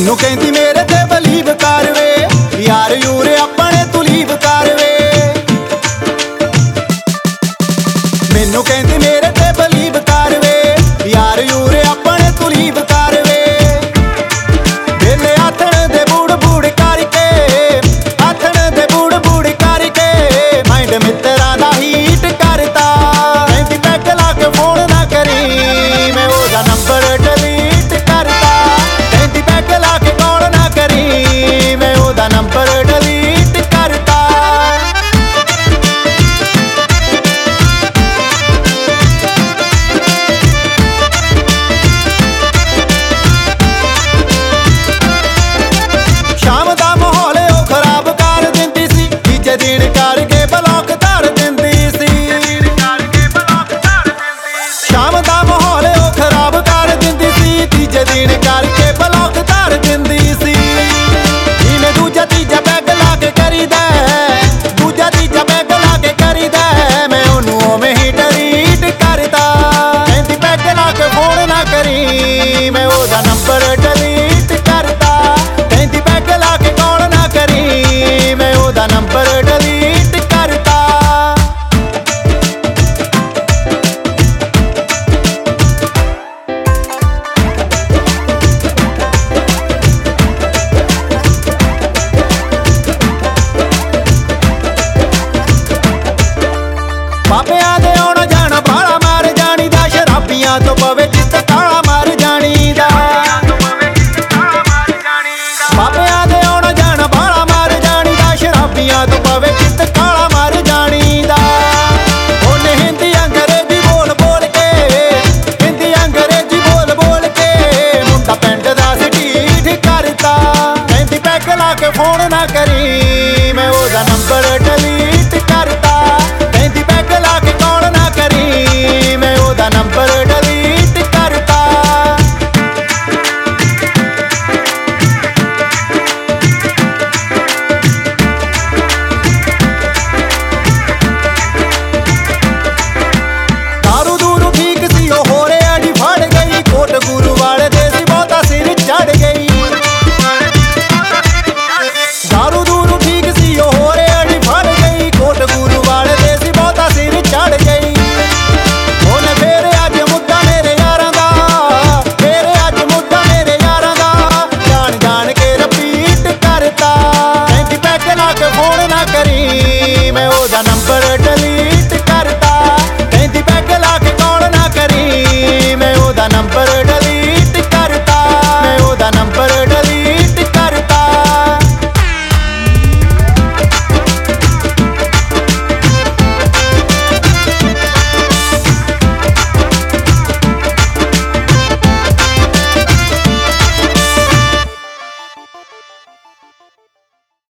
ਮੈਨੂੰ ਕਹਿੰਦੀ ਮੇਰੇ ਤੇ ਬਲੀਵ ਕਰ ਵੇ ਯਾਰ ਯੂਰ ਆਪਣੇ ਤੂੰ ਲੀਵ ਕਰ ਵੇ ਮੈਨੂੰ ਕਹਿੰਦੀ ਮੇਰੇ ਤੇ ਬਲੀਵ ਕਰ ਵੇ ਯਾਰ ਯੂਰ ਆਪਣੇ ਤੂੰ ਲੀਵ ਕਰ ਵੇ ਵੇਲੇ ਆਥਣ ਦੇ ਬੂੜ ਬੂੜ ਕਰਕੇ ਆਥਣ ਦੇ ਬੂੜ ਬੂੜ ਕਰਕੇ ਮਾਈਂਡ ਮਿੱਤਰਾਂ ਦਾ ਹੀਟ ਕਰਤਾ ਕਹਿੰਦੀ ਪੈਗ ਲਾ ਕੇ ਫੋਨ ਨਾ ਕਰੀ ਮੈਂ ਉਹਦਾ ਨੰਬਰ ਡਿਲੀਟ ਕਰਤਾ ਕਹਿੰਦੀ ਪੈਗ ਲਾ ਕੇ ਕਾਲ ਨਾ ਕਰੀ ਮੈਂ ਉਹਦਾ ਨੰਬਰ ਡਿਲੀਟ ਕਰਤਾ ਸ਼ਾਮ ਦਾ ਮਾਹੌਲ ਉਹ ਖਰਾਬ ਕਰ ਦਿੰਦੀ ਸੀ ਤੀਜੇ ਦਿਨ ਕਰਕੇ ਬਲੌਕ ਧਰ ਦਿੰਦੀ ਸੀ ਸ਼ਾਮ ਦਾ ਮਾਹੌਲ ਉਹ ਖਰਾਬ ਕਰ ਦਿੰਦੀ ਸੀ ਤੀਜੇ ਦਿਨ ਕਰਕੇ ਬਲੌਕ ਧਰ ਦਿੰਦੀ ਸੀ ਇਹਨੇ ਦੂਜਾ ਤੀਜਾ ਪੈਗ ਲਾ ਕੇ ਕਰੀਦਾ ਦੂਜਾ ਤੀਜਾ ਪੈਗ ਲਾ ਕੇ ਕਰੀਦਾ ਮੈਂ ਉਹਨੂੰ ਉਵੇਂ ਹੀ ਡਿਲੀਟ ਕਰਦਾ ਕਹਿੰਦੀ ਪੈਗ ਲਾ ਕੇ ਫੋਨ ਨਾ ਕਰੀ ਮੈਂ ਉਹਦਾ ਨੰਬਰ ਡਿਲੀਟ ਕਰਦਾ ਕਹਿੰਦੀ ਪੈਗ ਲਾ ਕੇ ਕਾਲ ਨਾ ਕਰੀ ਮੈਂ ਉਹਦਾ ਨੰਬਰ ਡਿਲੀਟ ਕਰਦਾ ਬਾਬਿਆਂ ਦੇ ਆਉਣਾ ਜਾਣਾ ਬਾਲਾ ਮਾਰ ਜਾਣੀ ਦਾ ਸ਼ਰਾਬੀਆਂ ਤੋਂ ਪਵੇ ਚਿੱਤ ਕਾਲਾ ਮਾਰ ਜਾਣੀ ਦਾ ਬਾਬਿਆਂ ਦੇ ਆਉਣਾ ਜਾਣਾ ਬਾਲਾ ਮਾਰ ਜਾਣੀ ਦਾ ਸ਼ਰਾਬੀਆਂ ਤੋਂ ਪਵੇ ਚਿੱਤ ਕਾਲਾ ਮਾਰ ਜਾਣੀ ਦਾ ਉਹਨੇ ਹਿੰਦੀ ਅੰਗਰੇਜ਼ੀ ਬੋਲ ਬੋਲ ਕੇ ਹਿੰਦੀ ਅੰਗਰੇਜ਼ੀ ਬੋਲ ਬੋਲ ਕੇ ਮੁੰਡਾ ਪਿੰਡ ਦਾ ਸਟੀਠ ਕਰਤਾ ਕਹਿੰਦੀ ਪੈਗ ਲਾ ਕੇ ਫੋਨ ਨਾ ਕਰੀ